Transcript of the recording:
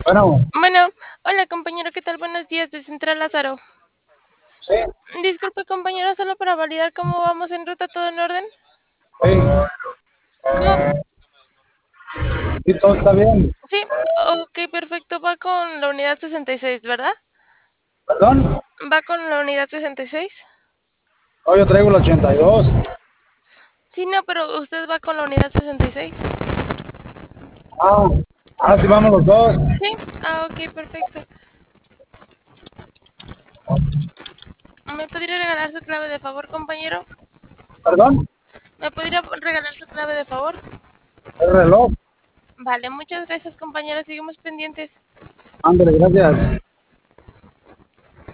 Bueno, Bueno, hola compañero, ¿qué tal? Buenos días de Central Lázaro. sí, Disculpe compañero, solo para validar cómo vamos en ruta, ¿todo en orden? sí, ¿Cómo? sí, todo está bien. Sí, ok, perfecto, va con la unidad 66, ¿verdad? ¿Perdón? ¿Va con la unidad 66? Hoy yo traigo el 82. Sí, no, pero usted va con la unidad 66. Ah, sí, vamos los dos. Sí, ok, perfecto. ¿Me podría regalar su clave de favor, compañero? ¿Perdón? ¿Me podría regalar su clave de favor? El reloj. Vale, muchas gracias compañero, seguimos pendientes. Ándale, gracias.